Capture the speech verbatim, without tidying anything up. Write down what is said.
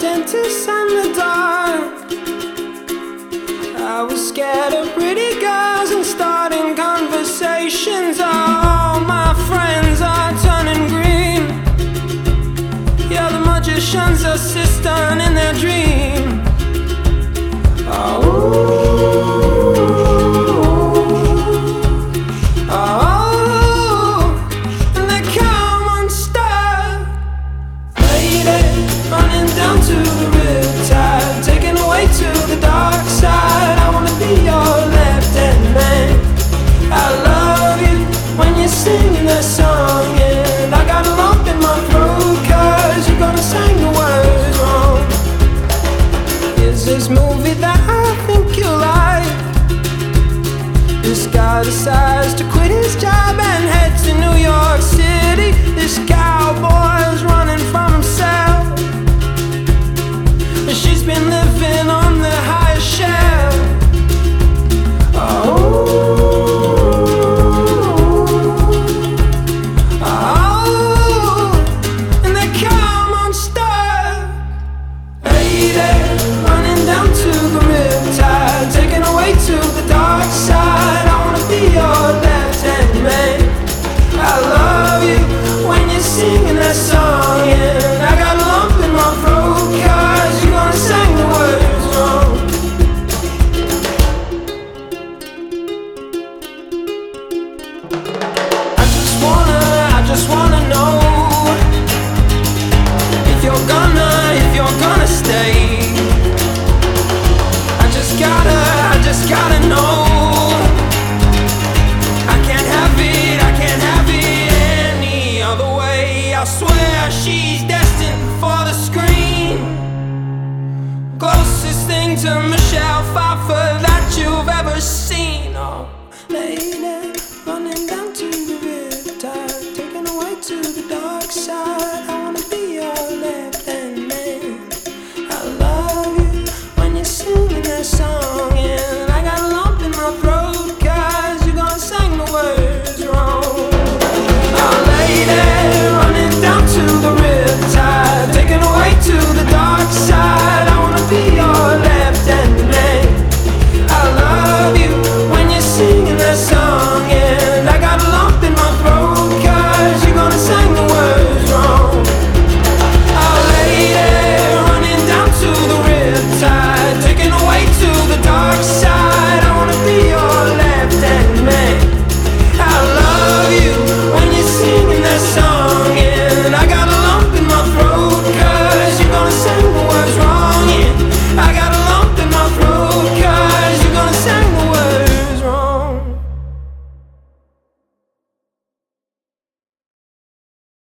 dentist and the dark. I was scared of pretty girls and starting conversations. All my friends are turning green. Yeah, the magician's assistant in their dream. Oh. Down to the riptide, taken away to the dark side. I wanna be your left-hand man. I love you when you're singing that song, and I got a lump in my throat 'cause you're gonna sing the words wrong. Here's this movie that I think you'll like. This guy decides to quit his job and head to New York City. This cowboy's running from himself. She's been living on the highest shelf. Oh, oh, and they come unstuck. Lady, running down to the riptide, taken away to the dark side. I wanna be your left-hand man. I love you when you're singing that song, and I got a lump in my throat 'cause you're gonna sing the words wrong. I just wanna, I just wanna know if you're gonna, if you're gonna stay. I just gotta, I just gotta know. I can't have it, I can't have it any other way. I swear she's destined for the screen. Closest thing to Michelle Pfeiffer that you've ever seen. Oh, lady, running down to the riptide, taken away to the dark side.